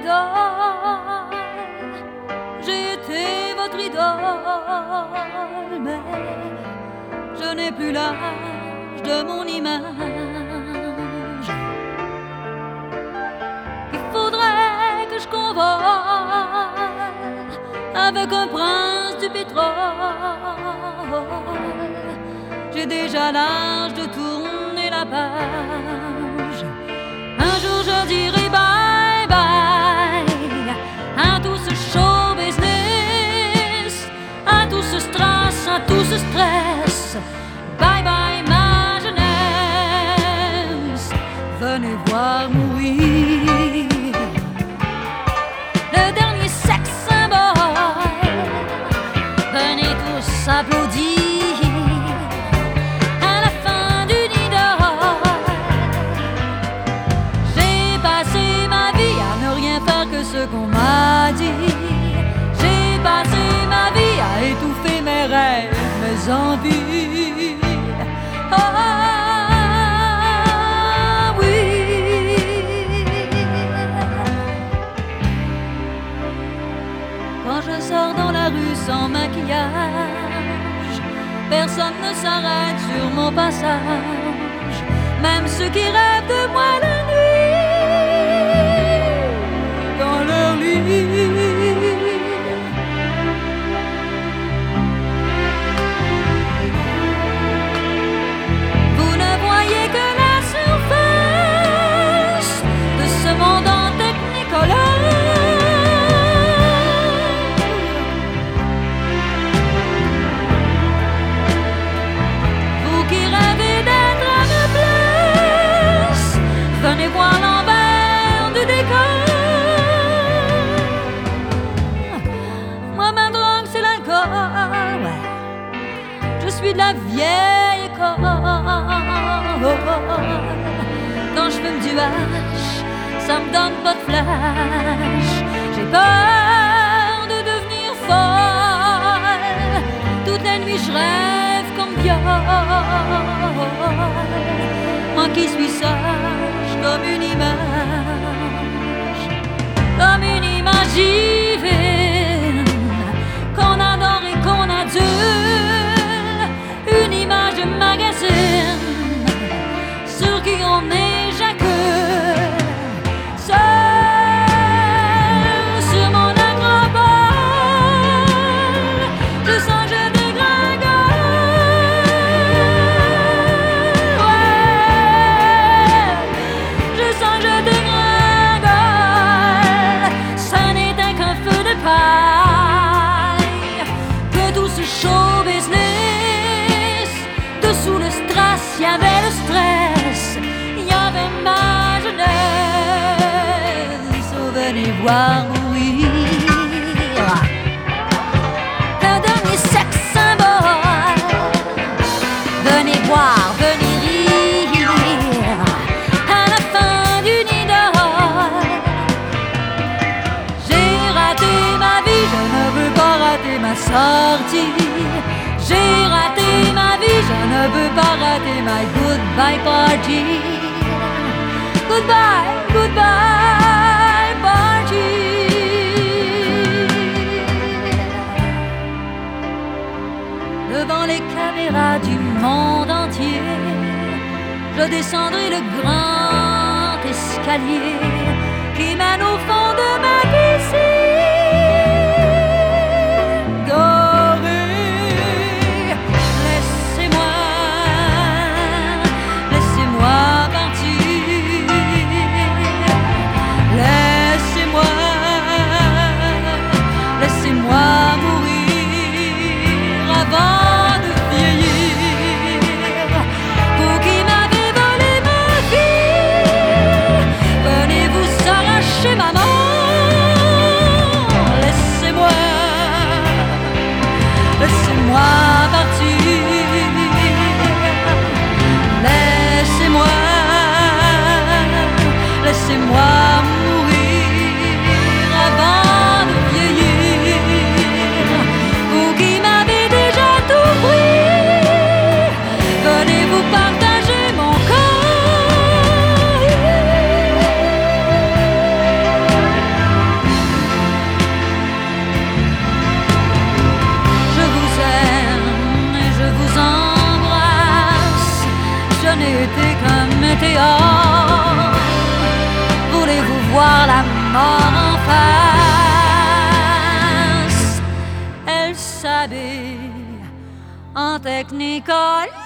idole, j'ai été votre idole, mais je n'ai plus l'âge de mon image. Il faudrait que je convole avec un prince du pétrole. J'ai déjà l'âge de tourner la page. Un jour je dirai bye bye à tout ce show business, à tout ce stress, à tout ce stress. Bye bye ma jeunesse, venez voir mourir le dernier sexe symbole. Venez tous applaudir à la fin d'une idole. J'ai passé ma vie à ne rien faire que ce qu'on m'a dit. J'ai passé ma vie à étouffer mes rêves, mes envies. Ah oui. Quand je sors dans la rue sans maquillage, personne ne s'arrête sur mon passage, même ceux qui rêvent de moi la nuit dans leur lit. Vous ne voyez que la surface de ce monde en technicolore. Vous qui rêvez d'être à ma place, venez voir l'envers du décor. Moi ma drogue c'est l'alcool, ouais. Je suis de la vieille école. Quand je fume du hache, ça me donne pas de flash. J'ai peur de devenir folle. Toute la nuit je rêve comme viol. Moi qui suis sage comme une image divine qu'on adore et qu'on adule, une image de magazine sur qui on éjacule. Seul sur mon acropole, je sens que je dégringole. Ouais, je sens que je dégringole. Ça n'était qu'un feu de paille, que tout ce show business. Dessous le stress, il y avait le stress, il y avait ma jeunesse. Oh, venez voir mourir le dernier sexe symbole. Venez voir, venez rire à la fin d'une idole. J'ai raté ma vie, je ne veux pas rater ma sortie. J'ai raté ma vie, je ne veux pas rater my goodbye party. Goodbye, goodbye party. Devant les caméras du monde entier, je descendrai le grand escalier qui mène au fond de ma piscine dorée. Laissez-moi partir. Laissez-moi mourir avant de vieillir. Vous qui m'avez volé ma vie, venez vous arracher ma mort. voir la mort en face. Elle s'habille en technicolor.